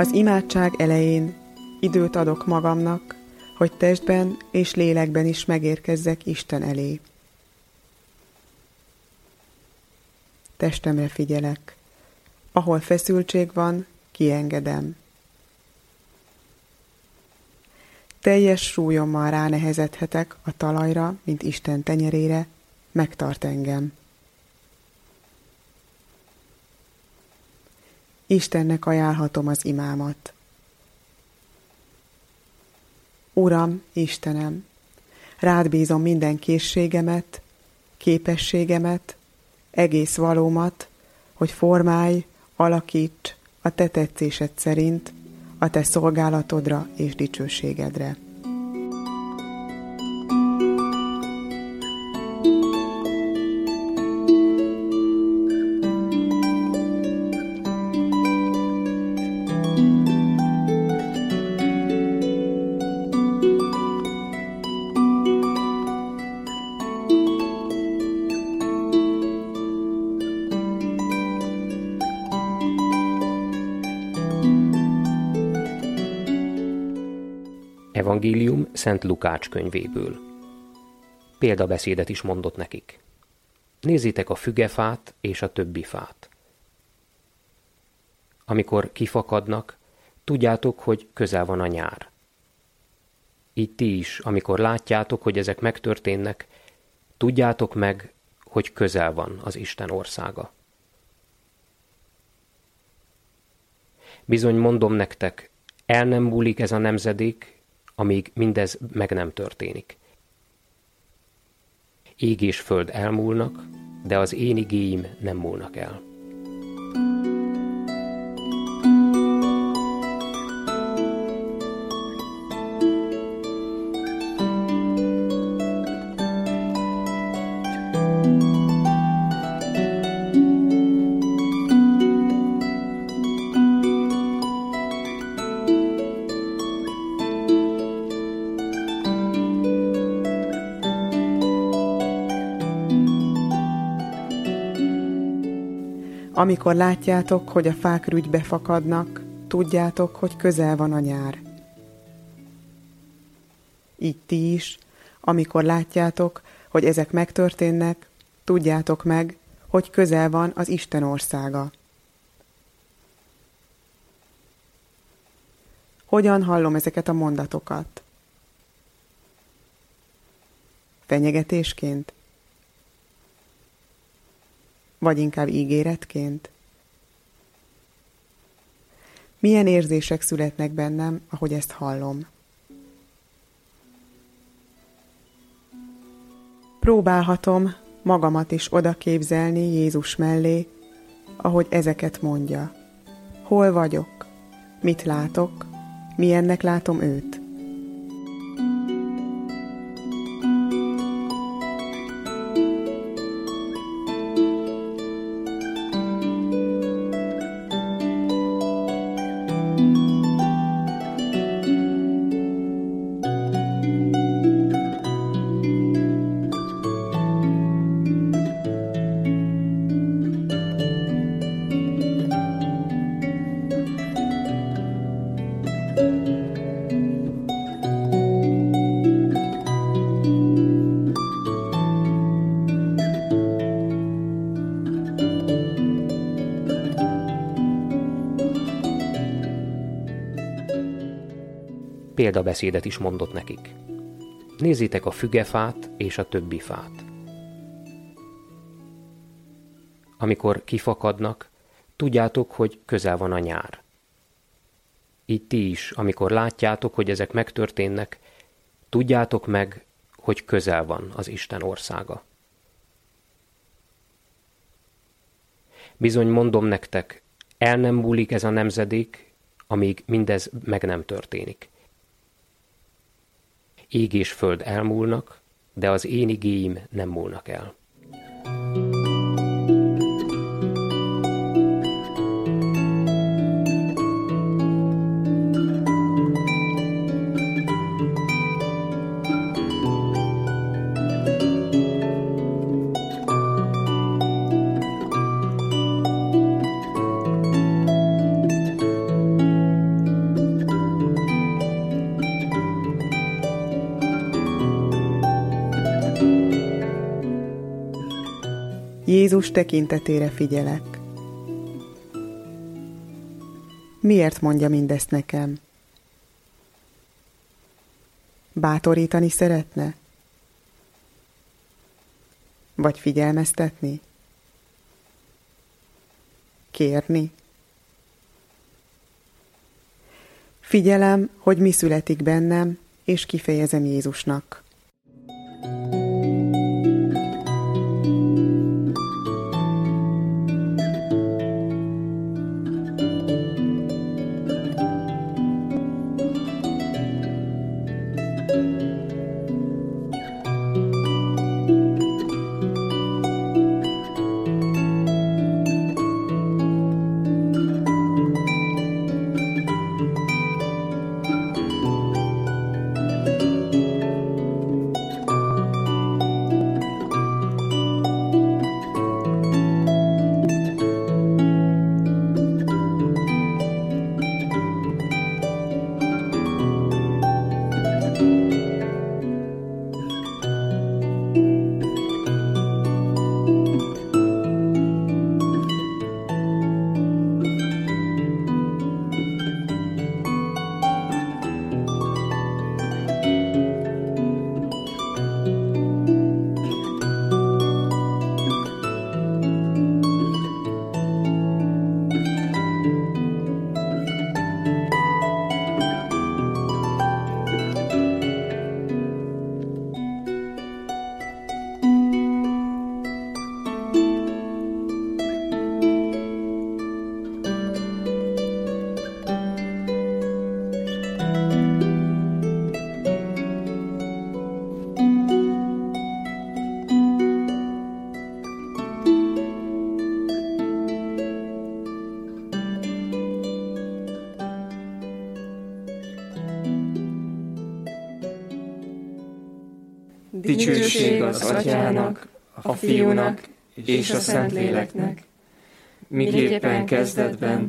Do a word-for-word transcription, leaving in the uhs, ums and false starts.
Az imádság elején időt adok magamnak, hogy testben és lélekben is megérkezzek Isten elé. Testemre figyelek. Ahol feszültség van, kiengedem. Teljes súlyommal ránehezedhetek a talajra, mint Isten tenyerére, megtart engem. Istennek ajánlhatom az imámat. Uram, Istenem, rád bízom minden készségemet, képességemet, egész valómat, hogy formálj, alakíts a te tetszésed szerint, a te szolgálatodra és dicsőségedre. Evangélium Szent Lukács könyvéből. Példabeszédet is mondott nekik. Nézzétek a fügefát és a többi fát. Amikor kifakadnak, tudjátok, hogy közel van a nyár. Így ti is, amikor látjátok, hogy ezek megtörténnek, tudjátok meg, hogy közel van az Isten országa. Bizony mondom nektek, el nem múlik ez a nemzedék, amíg mindez meg nem történik. Ég és föld elmúlnak, de az én igéim nem múlnak el. Amikor látjátok, hogy a fák rügybe fakadnak, tudjátok, hogy közel van a nyár. Így ti is, amikor látjátok, hogy ezek megtörténnek, tudjátok meg, hogy közel van az Isten országa. Hogyan hallom ezeket a mondatokat? Fenyegetésként? Vagy inkább ígéretként? Milyen érzések születnek bennem, ahogy ezt hallom? Próbálhatom magamat is odaképzelni Jézus mellé, ahogy ezeket mondja. Hol vagyok? Mit látok? Milyennek látom őt? Példabeszédet is mondott nekik. Nézzétek a fügefát és a többi fát. Amikor kifakadnak, tudjátok, hogy közel van a nyár. Így ti is, amikor látjátok, hogy ezek megtörténnek, tudjátok meg, hogy közel van az Isten országa. Bizony mondom nektek, el nem múlik ez a nemzedék, amíg mindez meg nem történik. Ég és föld elmúlnak, de az én igéim nem múlnak el. Jézus tekintetére figyelek. Miért mondja mindezt nekem? Bátorítani szeretne? Vagy figyelmeztetni? Kérni? Figyelem, hogy mi születik bennem, és kifejezem Jézusnak. Dicsőség az Atyának, a Fiúnak és a Szentléleknek, miképpen kezdetben,